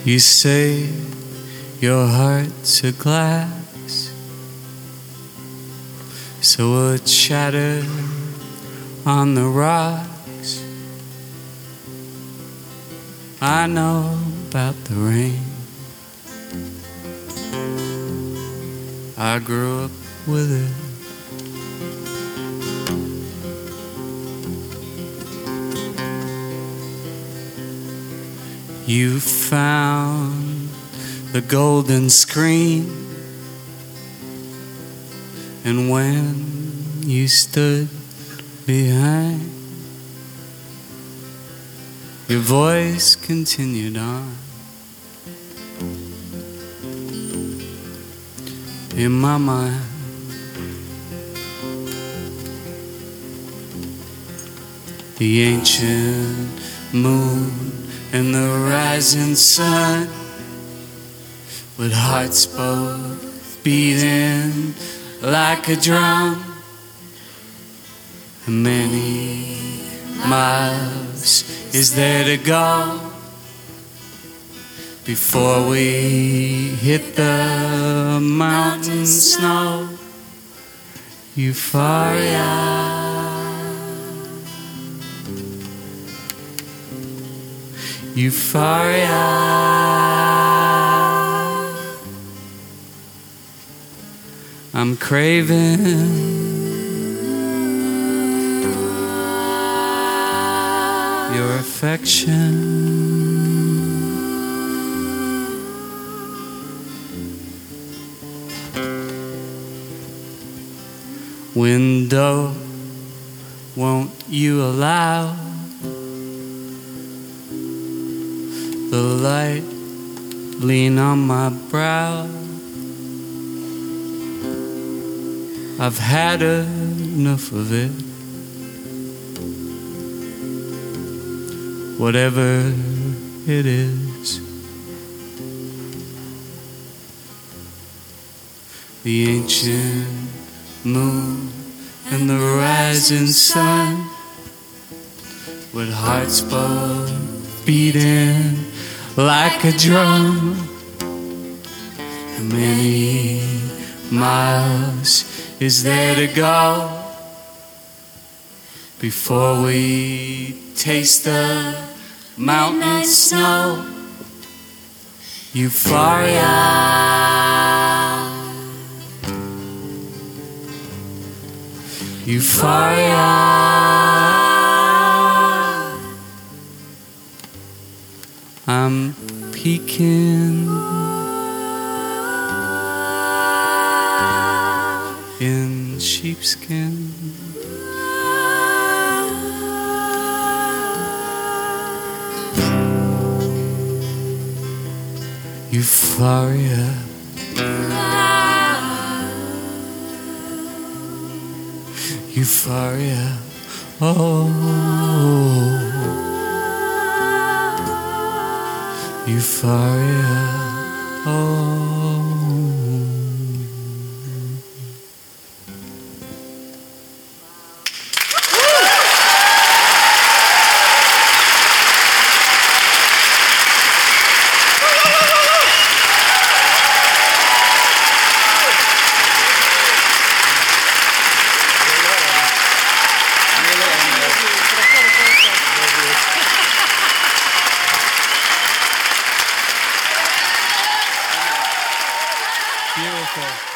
You say your heart's a glass, so it shattered on the rocks. I know about the rain. I grew up with it. You found the golden screen, and when you stood behind, your voice continued on. In my mind, the ancient moon and the rising sun, with hearts both beating like a drum, and many miles is there to go before we hit the mountain snow. Euphoria, euphoria, I'm craving your affection. Window, won't you allow the light lean on my brow? I've had enough of it. Whatever it is, the ancient moon and the rising sun, with hearts both beating like a drum, and many miles is there to go before we taste the mountain snow. Euphoria, euphoria, I'm peeking in sheepskin. Euphoria, euphoria, oh, euphoria, oh. Beautiful.